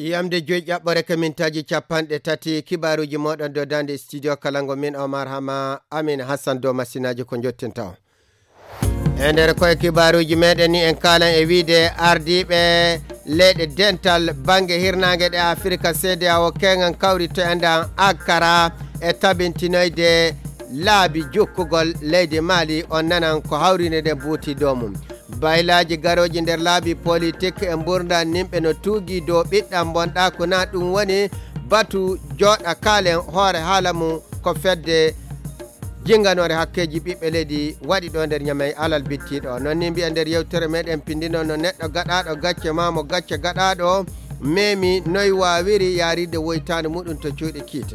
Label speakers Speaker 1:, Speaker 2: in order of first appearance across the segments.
Speaker 1: yamde joyi ƴaɓɓore ka mintaji capanɗe tati kibaruji moɗon do dande studio kalango min Omar Hama Amin Hassan do masinaji ko jottinta o e nder koye kibaruji meɗen ni en kalan e wiide ardiɓe leyɗe dental banggue hirnangue ɗe Afrique CEDEAO kengan kawri to endan Ankara e tabintinoyde laabi jokkugol leydi Mali on nanan ko hawrine de buuti dow mum baylaji garoji nder laabi politique e mburda nimɓe no tuugi dow ɓiɗɗam bonɗa ko na ɗum woni batu joɗa kaalen hoore haala mum ko fedde jinganore hakkeji ɓiɓɓe leydi waɗi ɗo nder ñamay alal bittiɗo noon ni mbiya nder yewtere meɗen pindino no neɗɗo gaɗaɗo gacce mamo gacce gaɗaɗo memi noyi wawiri yaride woytande muɗum to cuuɗi kiite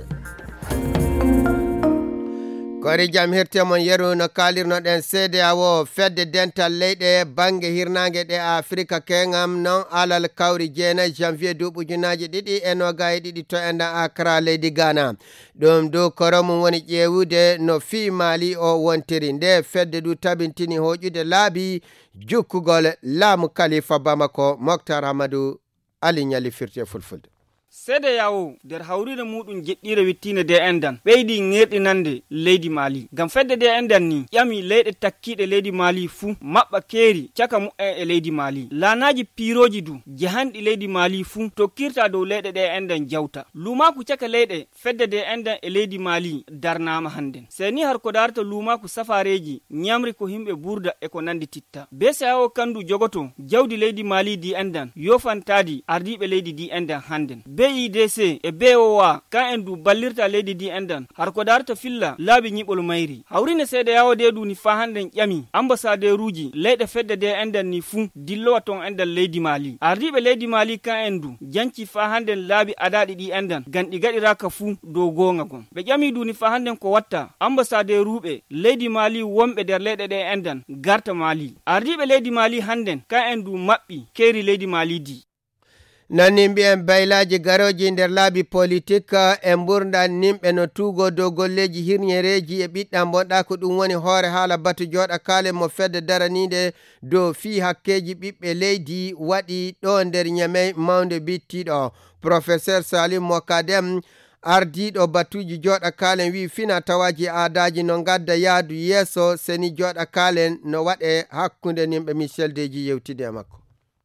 Speaker 1: kori jam hirtemon yeru no kalirnoɗen CEDEAO fedde dental leyɗe banggue hirnangue ɗe Afrique kengam non alal kawri jeenayi janvier duuɓujunaji ɗiɗi e nogaye ɗiɗi to endan Accra leydi Ghana ɗum du koromum woni ƴeewude no fii Mali o wontiri nde fedde du tabintini hoƴude laabi jukkugol laamu Khalifa Bamako Mokhtar Hamadou Ali ñali firte fulfulde
Speaker 2: CEDEAO nder hawrire muɗum jeɗɗire wittine de endan ɓeydi ŋerɗinande leydi Mali gam fedde de endan ni ƴami leyɗe takkiɗe leydi Mali fuu maɓɓa keeri caka mu'en e leydi Mali laanaji piiroji du jahanɗi leydi Mali fuu tokkirta dow leyɗe ɗe endan jawta lumaku caka leyɗe fedde de endan e leydi Mali darnama hannden seni har ko darta lumaku safareji ñamri ko himɓe burda e ko nandi titta BCEAO kandu jogoto jawdi leydi Mali di endan yofantadi ardiɓe leydi di endan hannden BIDC e BOA kan en du ballirta leydi di endan har ko darta filla laabi ñiɓol mayri hawrine CEDEAO de du ni fa handen ƴami ambassadeur uji leyɗe fedde de endan ni fuu dillowa ton endan leydi Mali ardiɓe leydi Mali kan en du janci fa handen laabi adaɗi ɗi endan gan ɗi gaɗiraka fuu dow gonga gon ɓe ƴami du ni fa handen ko watta ambassadeur uɓe leydi Mali wonɓe nder leyɗe ɗe endan garta Mali ardiɓe leydi Mali handen kan en du maɓɓi keeri leydi Mali di
Speaker 1: nanni mbiyen baylaji garoji nder laabi politique e mburdan nimɓe no tuugo dow golleji hirñereji e ɓiɗɗam bonɗa ko ɗum woni hoore haala batu joɗa kaalen mo fedde daranide dow fii hakkeji ɓiɓɓe leydi waɗi ɗo nder ñamey mawde bittiɗo professeur Salim Mokadem ardiɗo batuji joɗa kaalen wi fina tawaji aadaji no gadda yaadu yeeso seni joɗa kaalen no waɗe hakkunde nimɓe Michel Deji yewtide makko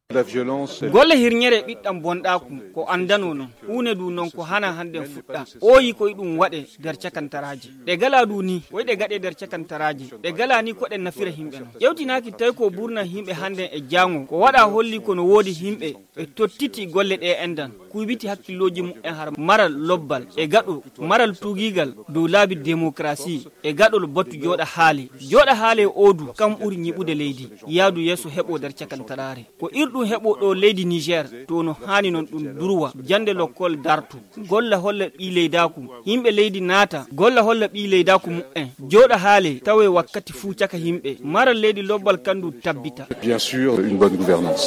Speaker 2: golle hirñere ɓiɗɗam bonɗaku ko andano non hunde du non ko hana handen fuɗɗa oyi koye ɗum waɗe nder cakantaraji ɗe gala du ni koyɗe gaɗe nder cakantaraji ɗe gala ni koɗe nafira himɓe non ƴewtinaki tawi ko ɓurna himɓe handen e jango ko waɗa holli kono woodi himɓe ɓe tottiti golle ɗe endan kuybiti hakkilloji mumen har maral lobbal e gaɗo maral tugigal dow laabi démocratie e gaɗol battu joɗa haale odu kam ɓuri ñiɓude leydi yaadu yeeso heɓo nder cakantarare ko irɗum heɓo ɗo leydi Niger to no hani non ɗum durwa jande lokkol dartu golla holla ɓi leydaku himɓe leydi naata golla holla ɓi leydaku mu'en joɗa haale tawe wakkati fuu caka himɓe maral leydi lobbal kandu tabbita
Speaker 3: bien sûr une bonne gouvernance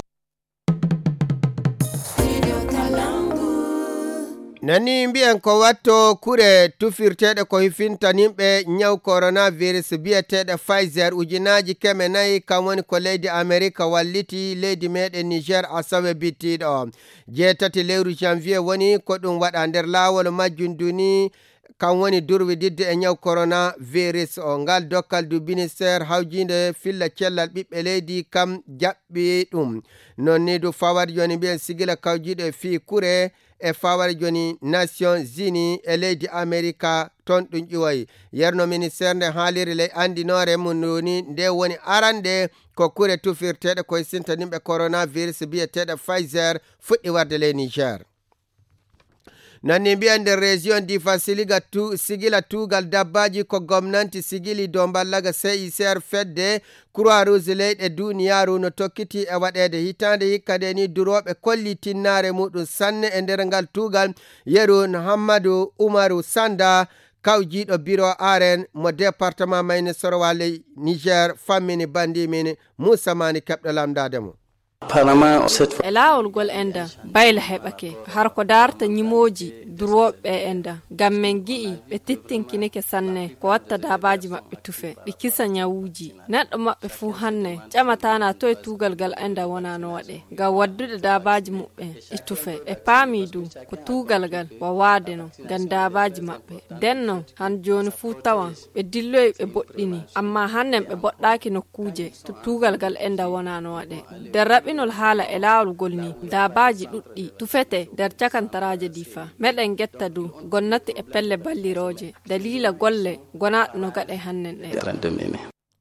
Speaker 1: nani mbiyen ko watto kure tufirteɗe ko hifintanimɓe ñaw coronavirus biyeteɗe Pfizer ujunaji 4 kam woni ko leydi Amerika walliti leydi meɗen Niger asawe bittiɗo 7 lewru janvier woni ko ɗum waɗa nder lawol majjum duni kam woni durwididde e ñaw coronavirus o ngal dokkal du ministére hawjinde filla cellal ɓiɓɓe leydi kam jaɓɓi ɗum non ni du fawar joni mbiyen sigila kawjiɗo e fii kure e fawar joni Nations Unies e leydi Amerika ton ɗum ƴuwoyi yerno ministére nde haaliri ley andinore mum noni nde woni arande ko kure tufirteɗe koye sintanimɓe coronavirus biyeteɗe Pfizer fuɗɗi warde ley Niger nanni mbiya nder région difa sigila tugal dabbaji ko gomnanti sigili dow ballaga CICR fedde Croix Rouge leyɗe duniyaru no tokkiti e waɗede hitande hikka nde ni duroɓe kolli tinnare muɗum sanne e nder ngal tugal yeru Hammadou Oumarou Sanda kawjiɗo bureau aren mo département mayne Sorowale Niger fammini bandi min Moussa Mani keɓɗo lamdade mo
Speaker 4: e laawol gol enda bayla heɓake har ko darta ñimoji duroɓe enda gam men gi'i ɓe tittinkinike sanne ko watta dabaji maɓɓe tufe ɗi kisa ñawuji neɗɗo maɓɓe fuu hanne ƴamatana to e tugal gal enda wonano waɗe gam waddude dabaji muɓɓe ɗi tufe e paami du ko tugal gal wawade no gam dabaji maɓɓe denno han joni fuu tawan ɓe dilloyi ɓe boɗɗini amma hannen ɓe boɗɗaki nokkuje to tugal gal enda wonano waɗe nder raɓinol haala e laawol gol ni dabaji ɗuɗɗi tufete nder cakantaraje difa meɗen getta du gonnati e pelle balliroje dalila golle gonaɗo no gaɗe hannen ɗe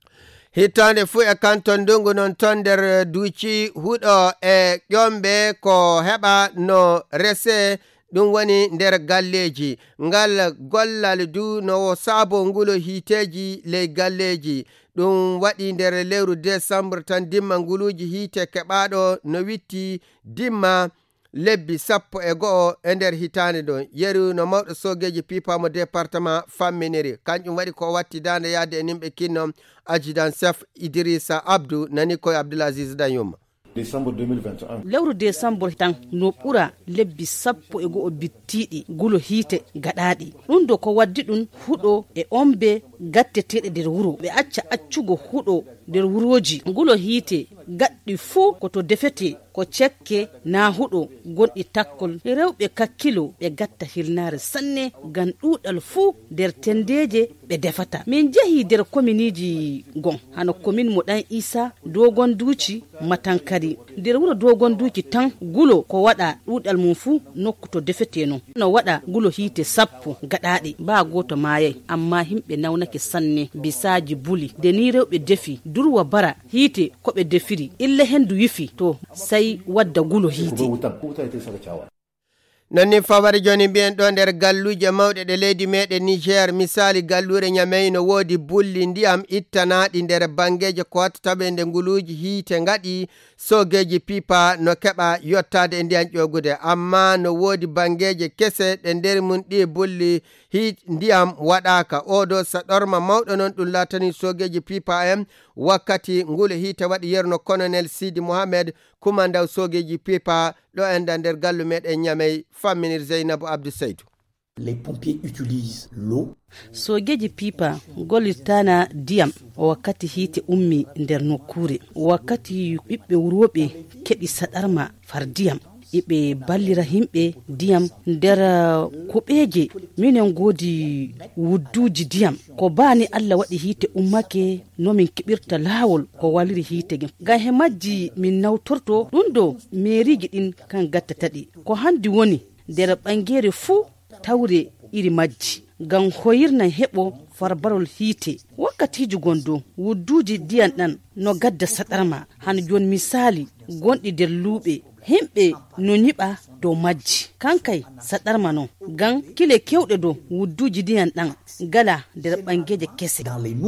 Speaker 1: hittande fuu e kanton ndungu non ton nder duuci huuɗo e ƴomɓe ko heɓa no rese ɗum woni nder galleji ngal gollal du no saabo ngulo hiteji ley galleji ɗum waɗi nder lewru décembre tan dimma nguluji hiite keɓaɗo no witti dimma lebbi 11 e nder hitande ɗo yeru no mawɗo sogeji pipamo département famminiri kanƴum waɗi ko watti dande yaade e nimɓe kinno adjudant chef Idrissa Abdou nani koye Abdoulaziz Danyuma
Speaker 5: décembre 2021
Speaker 6: lewru décembre tan no ɓura lebbi 11 bittiɗi gulo hiite gaɗaɗi ɗum do ko waddi ɗum huuɗo e ombe gatteteɗe nder wuro ɓe acca accugo huuɗo nder wuroji gulo hiite gaɗɗi fuu koto defete ko cekke na huuɗo gonɗi takkol rewɓe kakkilo ɓe gatta hilnare sanne gam ɗuɗal fuu nder tendeje ɓe defata min jeehi nder commune gon hano commune mo ɗan Isa dogon duuci matankari nder wuro dogon duuci tan gulo ko waɗa ɗuɗal mum fuu nokku to defete no waɗa gulo hiite 10 gaɗaɗe ba goto mayay amma himɓe nawnake sanne bisaji buli de ni rewɓe defi durwa bara hiite ko ɓe defiri illa hendu wifi to sai wadda gulo hiite
Speaker 1: nonni fawari joni mbiyen ɗo nder galluje mawɗe ɗe leydi meɗen Niger misali gallure Ñamey no woodi bulli ndiyam ittanaɗi nder bangeje ko wattataɓe nde nguluji hiite ngaɗi sogeji pipa no keɓa yottade e ndiyam ƴogude amma no woodi bangeje kese ɗe nder mum ɗi bulli ndiyam waɗaka oɗo saɗorma mawɗo noon ɗum latani sogeji pipa en wakkati ngule hiite waɗi yerno colonel Sidi Mohamed kumandaw sogeji pipa ɗo enda nder gallu meɗen Ñamey famminir Zeynabou Abdou Seydou.
Speaker 7: Les pompiers utilisent l'eau.
Speaker 6: sogeji pipa gollitana diyam wakkati hiite ummi nder nokkure wakkati ɓiɓɓe wuroɓe keɓi saɗarma far diyam iɓe ballira himɓe diyam nder kuɓeje minen godi wudduji diyam ko bani Allah waɗi hiite ummake nomin keɓirta lawol ko waliri hiite gem ga he majji min nawtorto ɗum do meriji ɗin kan gattataɗi ko handi woni nder ɓangere fuu tawre iri majji gam hoyirna heɓo farbarol hiite wakkatiji gondo wudduji diyam ɗan no gadda saɗarma han jon misali gonɗi nder luuɓe himɓe no nyiɓa dow majji kankay saɗarma non gam kile kewɗe dow wudduji diyam ɗan gala nder ɓangeje kese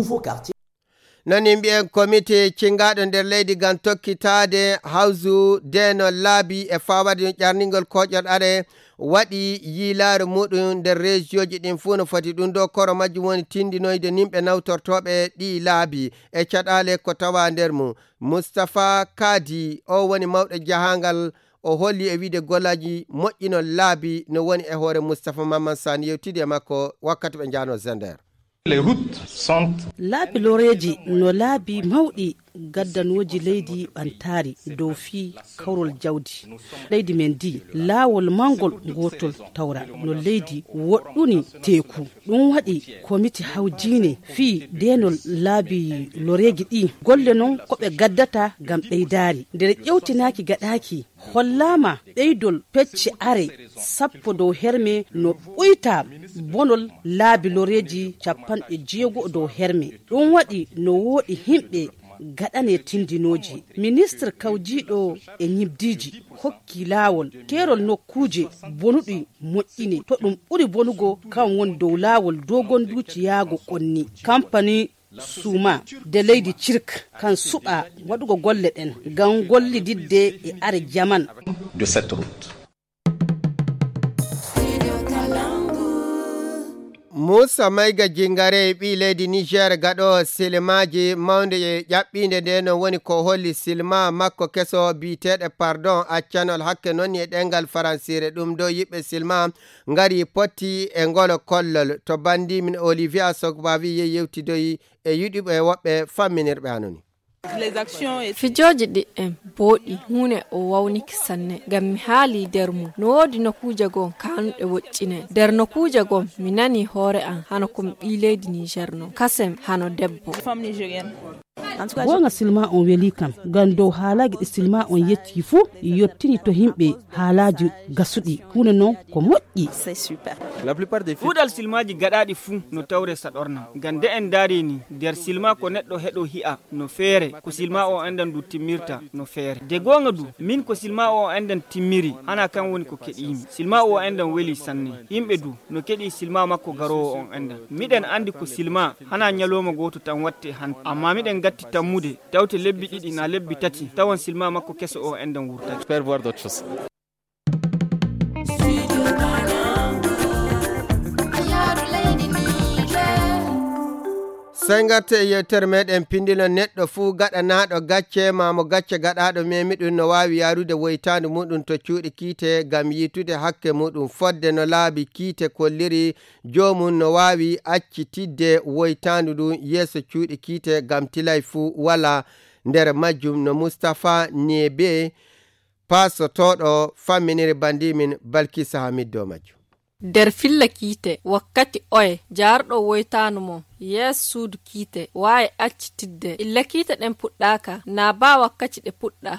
Speaker 1: nani mbiyen comité cingaɗo nder leydi gam tokkitade hawsu deno laabi e fawade ƴarnigol koƴoɗaɗe waɗi yiilare muɗum nder région ji ɗin fuu no foti ɗum ɗo koro majjum woni tindinoyde nimɓe nawtortoɓe ɗi laabi e caɗale ko tawa nder mum Moustapha Kadi o woni mawɗo jahangal o holli e wiide gollaji moƴƴinol laabi no woni e hoore Moustapha Mamman Sani yewtidi e makko wakkati ɓe jano Zender.
Speaker 5: Les routes sont
Speaker 6: laabi loreji no laabi mawɗi gaddanoji leydi ɓantari dow fi kawrol jawdi leydi men di laawol mangol gotol tawra no leydi woɗɗuni teku ɗum waɗi komiti hawjine fi denol laabi loreji ɗi golle noon koɓe gaddata gam ɓeydari nder ƴewtinaki gaɗaki hollama ɓeydol pecce are 10 dow herme no ɓoyta bonol laabi loreji 60 dow herme ɗum waɗi no woɗi himɓe gaɗane tindinoji ministre kawjiɗo e ñibdiji hokki laawol kerol nokkuje bonuɗi moƴƴine to ɗum ɓuri bonugo kan woni dow laawol dogon duuci yaago ƙonni compagnie suma de leydi cirque kan suɓa waɗugo golle ɗen gam gollididde e are jaman
Speaker 5: de cette route.
Speaker 1: Musa Maiga Jingare ɓi leydi Niger gaɗo silmaji mawde ƴaɓɓinde nde no woni ko holli silma makko keso biteɗe pardon accanol hakke noon e ɗengal faransire ɗum do yiɓɓe silma ngari potti e ngolo kollol to bandi min Olivia Sogbavi yewtidoyi e yiɗiɓe woɓɓe famminirɓe anoni.
Speaker 4: Fijoji ɗiɗɗen booɗi hunde o wawniki sanne ngam mi haali nder mum no woodi nokkuje gon kanuɗe woccine nder nokkuje gon mi nani hoore an hano komi ɓi leydi Niger no kasem hano debbo.
Speaker 6: Wonga silma on weli kam ngam dow haalaji ɗi silma on yetti fuu yottini to himɓe haalaji gasuɗi hunde noon ko moƴƴi.
Speaker 2: Fuɗal silmaji gaɗaɗi fuu no tawre saɗorna ngam nde en daari ni nder silma ko neɗɗo heɗo hi'a no feere ko silma o endan du timmirta no feere de gonga du min ko silma o endan timmiri hana kan woni ko keɗimi silma o endan weli sanne yimɓe du no keɗi silma makko garowo on endan miɗen andi ko silma hana nyaloma goto tan watte han amma miɗen gatti tammude tawte lebbi ɗiɗi na lebbi tati tawan silma makko keso o endan wurtati.
Speaker 1: Sengarte yewtere meɗen pindino neɗɗo fuu gaɗanaɗo gacce mamo gacce gaɗaɗo memi ɗum no wawi yarude woytande muɗum to cuuɗi kiite gam yitude hakke muɗum fodde no laabi kiite kolliri jomum no wawi accitidde woytande ɗum yeeso cuuɗi kiite gam tilay fuu wala nder majjum no Moustapha Niebe pasotoɗo famminiri bandimin Balkisa Hamiddo majjum.
Speaker 4: Der filla kiite wakkati oye jaarɗo woytanu mo yes suudu kiite wawi accitidde illa kiite ɗen puɗɗaka na ba wakkati ɗe puɗɗa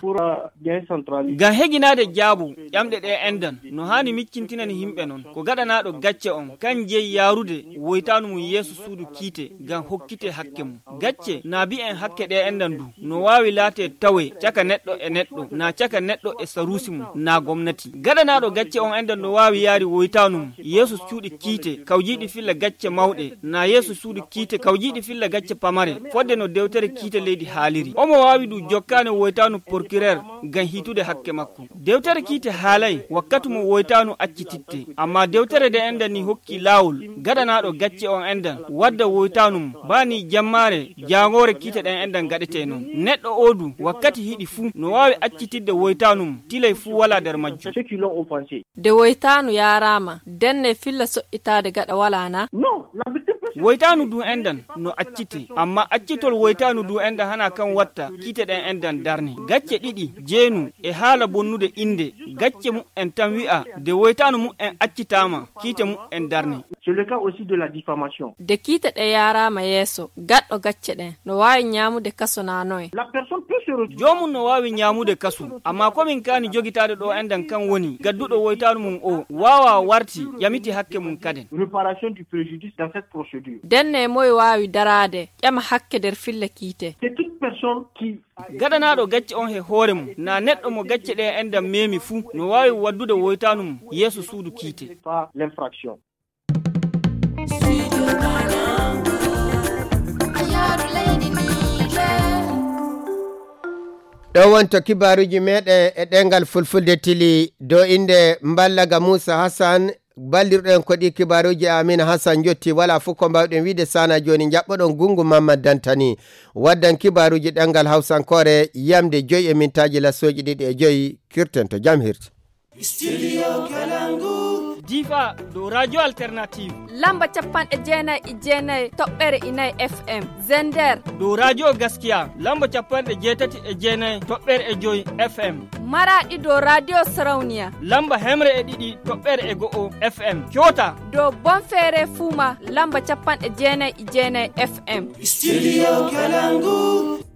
Speaker 2: ga heginade jaabu ƴamɗe ɗe endan no hani miccintinani himɓe non ko gaɗanaɗo gacce on kan jeeyi yarude woytanu mum yeeso suudu kiite gam hokkite hakke mum gacce na bi en hakke ɗe endan du no wawi laate tawe caka neɗɗo e neɗɗo na caka neɗɗo e sarusi mum na gomnati gaɗanaɗo gacce on endan no wawi yaari woytanu mum yeeso cuuɗi kiite kawjiɗi filla gacce mawɗe na yeeso suudu kiite kawjiɗi filla gacce pamare fodde no dewtere kiite leydi haaliri omo wawi du jokkane woytanu procureur gam hitude hakke makko dewtere kiite haalay wakkati mo woytanu accititte amma dewtere de endan ni hokki lawol gaɗanaɗo gacce on endan wadda woytanu mum bani jammare jagore kiite ɗen endan gaɗete noon neɗɗo odu wakkati hiɗi fuu no wawi accitidde woytanu mum tilay fuu wala nder majjum
Speaker 4: de woytanu yarama denne filla so'itade gaɗa walana
Speaker 2: woytanu du endan no accite amma accitol woytanu du endan hana kan watta kiite ɗen endan darni gacce ɗiɗi jeenu e haala bonnude inde gacce mu en tan wi'a de woytanu mu en accitama kiite mu en darni.
Speaker 8: C'est le cas aussi de la diffamation.
Speaker 4: De kiite ɗe yarama yeeso gaɗɗo gacce ɗen no wawi ñamude kaso nanoye.
Speaker 8: La personne peut se retrouver.
Speaker 2: Jomum no wawi ñamude kaso amma komin kani jogitade ɗo endan kan woni gadduɗo woytanu mum o wawa warti yamiti hakke mum kaden.
Speaker 8: Réparation du préjudice dans cette procédure.
Speaker 4: Denne moy wawi darade ƴama hakke der filla kiite.
Speaker 8: C'est toute personne qui
Speaker 2: gaɗanaɗo gacce on he hoore mum na neɗɗo mo gacce ɗe endan memi fuu no wawi waddude woytanu mum yeeso suudu kiite.
Speaker 8: Pas l'infraction.
Speaker 1: ɗo wonto kibaruji meɗe e ɗengal fulfulde tili do inde Mballaga Moussa Hassan ballirɗen ko ɗi kibaruji Amina Hassan jotti wala fof ko mbawɗen wiide sana joni jaɓɓoɗon Gungu Mamad Dantani waddan kibaruji ɗengal hawsankore yamde 5 mintaji lassoji 2 kirten to jam hirti.
Speaker 9: Studio Kalangu
Speaker 2: Diva do radio alternative
Speaker 4: lamba 99.9 toɓɓere 4 FM Zender
Speaker 2: do radio gaskiya lamba 89.9 toɓɓere 5 FM
Speaker 4: Maradi do radio Sarauniya
Speaker 2: lamba 102 toɓɓere 1 FM Kyota
Speaker 4: do Bonfere Fuma lamba 99.9 FM
Speaker 9: Studio Kalangu